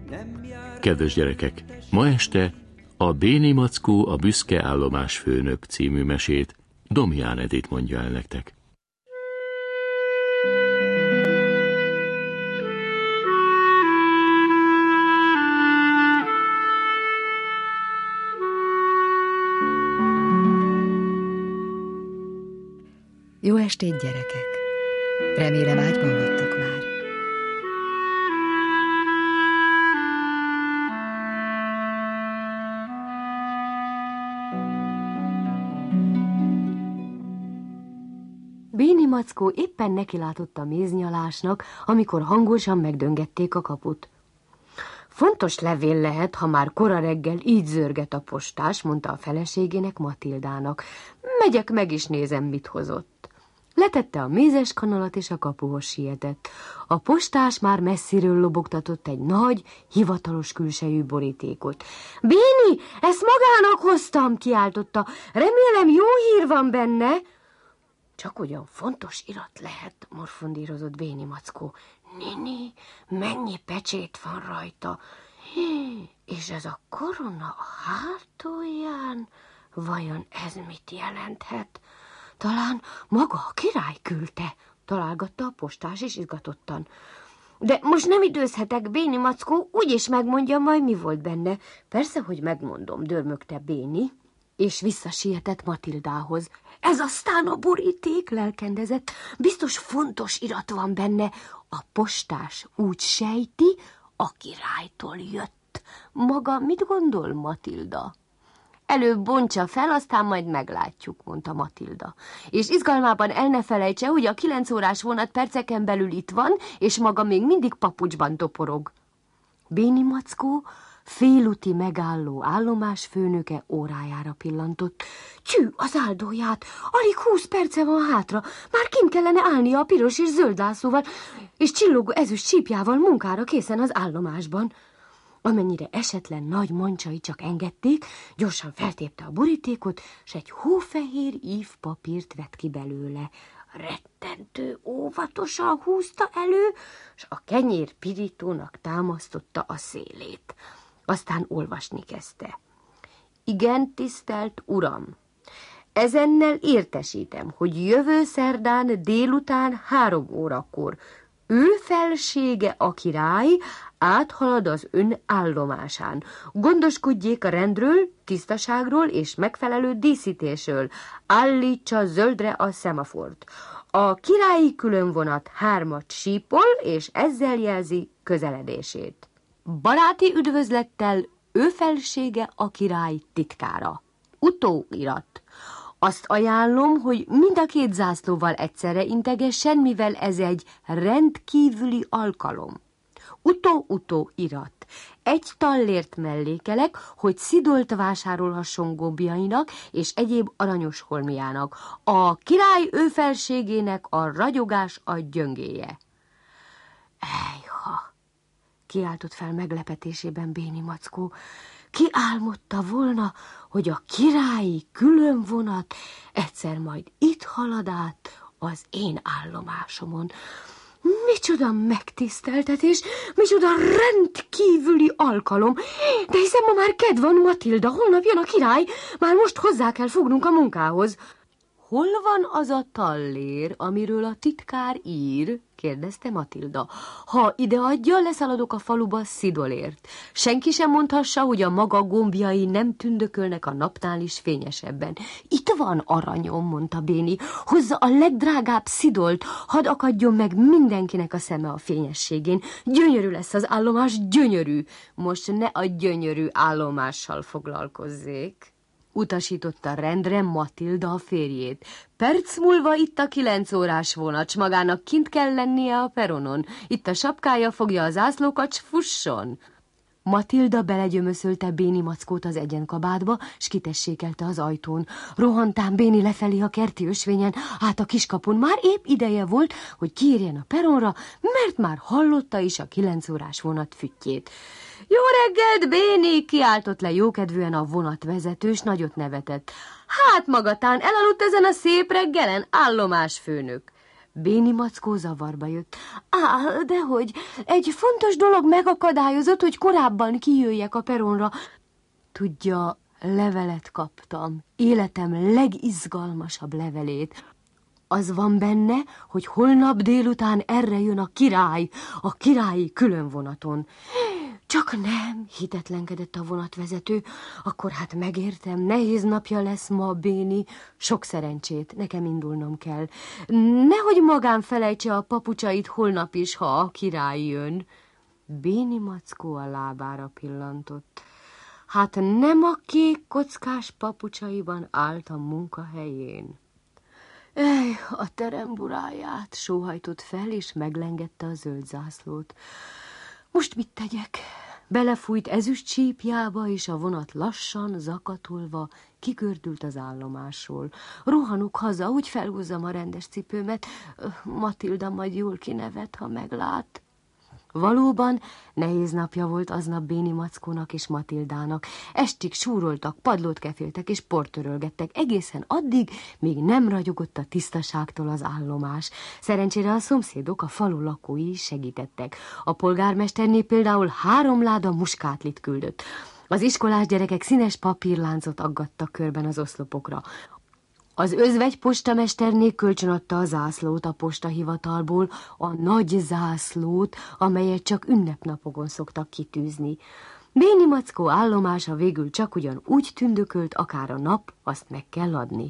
Kedves gyerekek, ma este a Béni Mackó, a büszke állomásfőnök című mesét Domján Edith mondja el nektek. Jó estét, gyerekek! Remélem ágyban vagytok már. Béni Mackó éppen nekilátott a méznyalásnak, amikor hangosan megdöngették a kaput. Fontos levél lehet, ha már kora reggel így zörget a postás, mondta a feleségének, Matildának. Megyek, meg is nézem, mit hozott. Letette a mézes kanalat, és a kapuhoz sietett. A postás már messziről lobogtatott egy nagy, hivatalos külsejű borítékot. Béni, ezt magának hoztam, kiáltotta. Remélem, jó hír van benne. Csak ugyan fontos irat lehet, morfondírozott Béni Mackó. Nini, mennyi pecsét van rajta. És ez a korona a hátulján? Vajon ez mit jelenthet? Talán maga a király küldte, találgatta a postás is izgatottan. De most nem időzhetek, Béni Mackó, úgyis megmondja majd, mi volt benne. Persze, hogy megmondom, dörmögte Béni, és visszasietett Matildához. Ez aztán a boríték, lelkendezett. Biztos fontos irat van benne. A postás úgy sejti, a királytól jött. Maga mit gondol, Matilda? Előbb bontsa fel, aztán majd meglátjuk, mondta Matilda. És izgalmában el ne felejtse, hogy a 9 órás vonat perceken belül itt van, és maga még mindig papucsban toporog. Béni Mackó félúti megálló állomásfőnöke órájára pillantott. Tyű, az áldóját, alig 20 perce van hátra, már kint kellene állnia a piros és zöld zászlóval, és csillogó ezüst csípjával munkára készen az állomásban. Amennyire esetlen nagy mancsai csak engedték, gyorsan feltépte a borítékot, s egy hófehér ívpapírt vett ki belőle. Rettentő óvatosan húzta elő, s a kenyér pirítónak támasztotta a szélét. Aztán olvasni kezdte. Igen, tisztelt uram! Ezennel értesítem, hogy jövő szerdán délután 3 órakor ő felsége a király áthalad az ön állomásán. Gondoskodjék a rendről, tisztaságról és megfelelő díszítésről. Állítsa zöldre a szemafort. A királyi különvonat 3-at sípol, és ezzel jelzi közeledését. Baráti üdvözlettel ő felsége a király titkára. Utóirat. Azt ajánlom, hogy mind a 2 zászlóval egyszerre integessen, mivel ez egy rendkívüli alkalom. Utó irat. 1 tallért mellékelek, hogy szidolt vásárolhasson gombjainak és egyéb aranyos holmiának. A király ő felségének a ragyogás a gyöngéje. Ejha! Kiáltott fel meglepetésében Béni Mackó. Ki álmodta volna, hogy a királyi különvonat egyszer majd itt halad át az én állomásomon. Micsoda megtiszteltetés, micsoda rendkívüli alkalom. De hiszen ma már kedv van, Matilda, holnap jön a király, már most hozzá kell fognunk a munkához. Hol van az a tallér, amiről a titkár ír? Kérdezte Matilda. Ha ideadja, leszaladok a faluba Szidolért. Senki sem mondhassa, hogy a maga gombjai nem tündökölnek a napnál is fényesebben. Itt van aranyom, mondta Béni. Hozza a legdrágább Szidolt, hadd akadjon meg mindenkinek a szeme a fényességén. Gyönyörű lesz az állomás, gyönyörű. Most ne a gyönyörű állomással foglalkozzék. Utasította rendre Matilda a férjét. Perc múlva itt a 9 órás vonat, s magának kint kell lennie a peronon. Itt a sapkája, fogja a zászlókat, s fusson. Matilda belegyömöszölte Béni Mackót az egyenkabátba, s kitessékelte az ajtón. Rohantán Béni lefelé a kerti ösvényen, át a kiskapun. Már épp ideje volt, hogy kiérjen a peronra, mert már hallotta is a 9 órás vonat füttyét. Jó reggelt, Béni! Kiáltott le jókedvűen a vonatvezető, s nagyot nevetett. Hát magatán elaludt ezen a szép reggelen, állomásfőnök. Béni Mackó zavarba jött. Dehogy, egy fontos dolog megakadályozott, hogy korábban kijöjjek a peronra. Tudja, levelet kaptam, életem legizgalmasabb levelét. Az van benne, hogy holnap délután erre jön a királyi különvonaton. Csak nem, hitetlenkedett a vonatvezető. Akkor hát megértem, nehéz napja lesz ma, Béni. Sok szerencsét, nekem indulnom kell. Nehogy magán felejtse a papucsait holnap is, ha a király jön. Béni Mackó a lábára pillantott. Hát nem a kék kockás papucsaiban állt a munkahelyén. A teremburáját sóhajtott fel, és meglengette a zöld zászlót. Most mit tegyek? Belefújt ezüst csípjába, és a vonat lassan, zakatolva kigördült az állomásról. Rohanok haza, úgy felhúzzam a rendes cipőmet. Matilda majd jól kinevet, ha meglát. Valóban nehéz napja volt aznap Béni Mackónak és Matildának. Estig súroltak, padlót keféltek és portörölgettek, egészen addig, míg nem ragyogott a tisztaságtól az állomás. Szerencsére a szomszédok, a falu lakói is segítettek. A polgármesterné például 3 láda muskátlit küldött. Az iskolás gyerekek színes papírláncot aggattak körben az oszlopokra. Az özvegy postamesterné kölcsönadta a zászlót a postahivatalból, a nagy zászlót, amelyet csak ünnepnapokon szoktak kitűzni. Béni Mackó állomása végül csak ugyan úgy tündökölt, akár a nap, azt meg kell adni.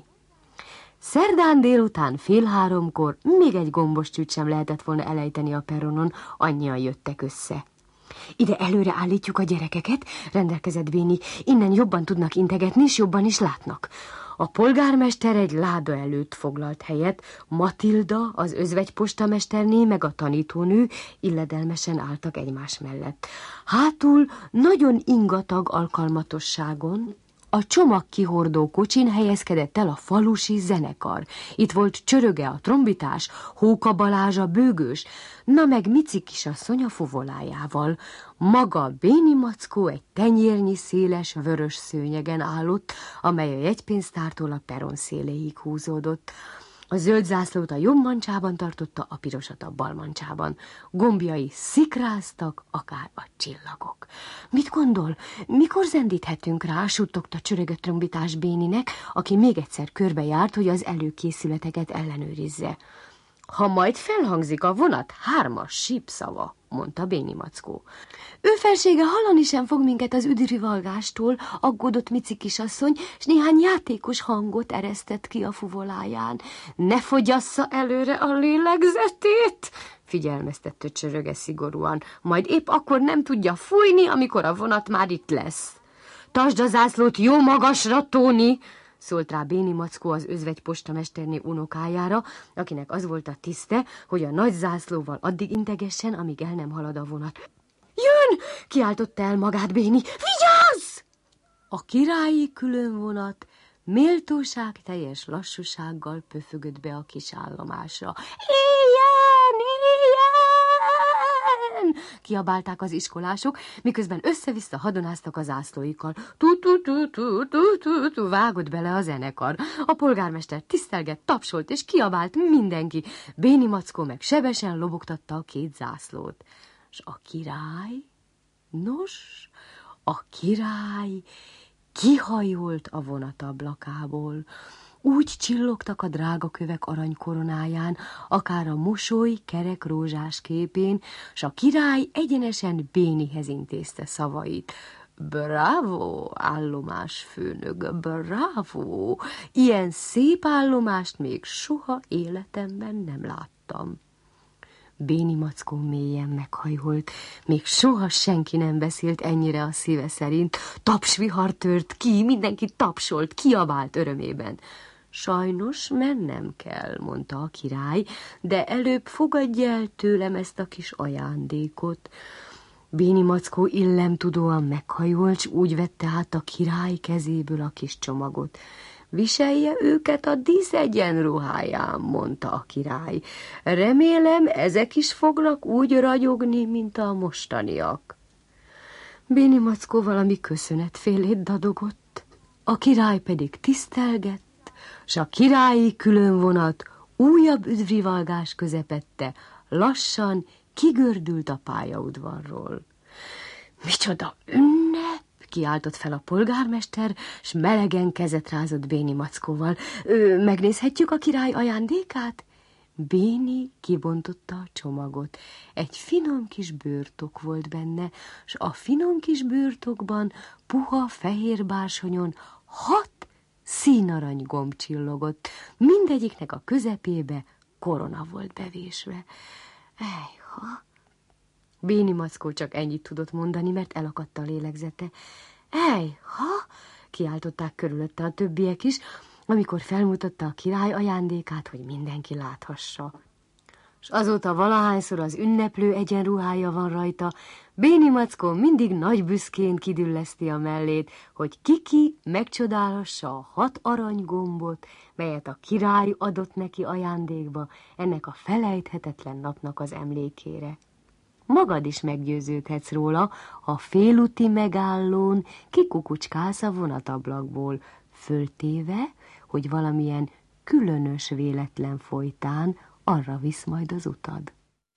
Szerdán délután 2:30 még egy gombos csüt sem lehetett volna elejteni a peronon, annyian jöttek össze. Ide előre állítjuk a gyerekeket, rendelkezett Béni, innen jobban tudnak integetni, és jobban is látnak. A polgármester egy láda előtt foglalt helyet, Matilda, az özvegy postamesterné, meg a tanítónő illedelmesen álltak egymás mellett. Hátul nagyon ingatag alkalmatosságon a csomagkihordó kocsin helyezkedett el a falusi zenekar. Itt volt Csöröge a trombitás, Hóka Balázs a bőgős, na meg Mici kisasszony a fuvolájával. Maga Béni Mackó egy tenyérnyi széles vörös szőnyegen állott, amely a jegypénztártól a peron széléig húzódott. A zöld zászlót a jobb mancsában tartotta, a pirosat a bal mancsában. Gombjai szikráztak, akár a csillagok. Mit gondol, mikor zendíthetünk rá, suttogta Csöröge trombitás Béninek, aki még egyszer körbejárt, hogy az előkészületeket ellenőrizze. Ha majd felhangzik a vonat 3-as sípszava, mondta Béni Mackó. Ő felsége hallani sem fog minket az üdülrivalgástól, aggódott Mici kisasszony, s néhány játékos hangot eresztett ki a fuvoláján. Ne fogyassza előre a lélegzetét, figyelmeztette Csöröge szigorúan, majd épp akkor nem tudja fújni, amikor a vonat már itt lesz. Tartsd a zászlót jó magasra, Tóni, szólt rá Béni Mackó az özvegy postamesterné unokájára, akinek az volt a tiszte, hogy a nagy zászlóval addig integessen, amíg el nem halad a vonat. Jön! Kiáltotta el magát Béni. Vigyázz! A királyi különvonat méltóság teljes lassúsággal pöfögött be a kis állomásra. Éljen! Éljen! Kiabálták az iskolások, miközben össze-vissza hadonáztak az zászlóikkal. Tu-tu-tu-tu-tu-tu-tu, vágott bele a zenekar. A polgármester tisztelgett, tapsolt, és kiabált mindenki. Béni Mackó meg sebesen lobogtatta a 2 zászlót. S a király? Nos, a király kihajolt a vonat ablakából. Úgy csillogtak a drágakövek aranykoronáján, akár a mosoly kerek rózsás képén, s a király egyenesen Bénihez intézte szavait. Bravo, állomásfőnök, bravo! Ilyen szép állomást még soha életemben nem láttam. Béni Mackó mélyen meghajolt, még soha senki nem beszélt ennyire a szíve szerint. Tapsvihar tört ki, mindenki tapsolt, kiabált örömében. Sajnos mennem kell, mondta a király, de előbb fogadj el tőlem ezt a kis ajándékot. Béni Mackó illemtudóan meghajolt, s úgy vette át a király kezéből a kis csomagot. Viselje őket a díszegyenruháján, mondta a király. Remélem, ezek is foglak úgy ragyogni, mint a mostaniak. Béni Mackó valami köszönetfélét dadogott, a király pedig tisztelgett, s a királyi különvonat újabb üdvrivalgás közepette lassan kigördült a pályaudvarról. Micsoda ünnep! Kiáltott fel a polgármester, s melegen kezet rázott Béni Mackóval. Megnézhetjük a király ajándékát? Béni kibontotta a csomagot. Egy finom kis bőrtok volt benne, s a finom kis bőrtokban puha fehér bársonyon 6 színarany gomb csillogott. Mindegyiknek a közepébe korona volt bevésve. Ejha! Béni Mackó csak ennyit tudott mondani, mert elakadt a lélegzete. Ejha! Kiáltották körülötte a többiek is, amikor felmutatta a király ajándékát, hogy mindenki láthassa. És azóta valahányszor az ünneplő egyenruhája van rajta, Béni Mackó mindig nagy büszkén kidülleszti a mellét, hogy kiki megcsodálhassa a 6 aranygombot, melyet a király adott neki ajándékba ennek a felejthetetlen napnak az emlékére. Magad is meggyőződhetsz róla, ha félúti megállón kikukucskálsz a vonatablakból, föltéve, hogy valamilyen különös véletlen folytán arra visz majd az utad.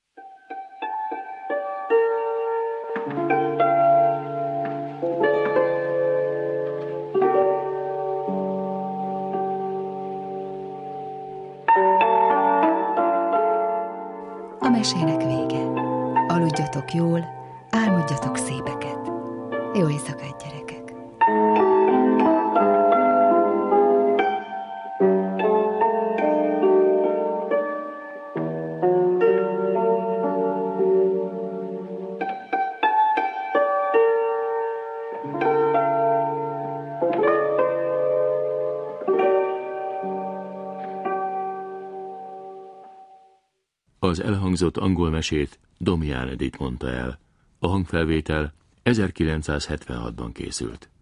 A mesének vége. Aludjatok jól, álmodjatok szépeket. Jó éjszakát, gyerekek! Az elhangzott angol mesét Domián Edith mondta el. A hangfelvétel 1976-ban készült.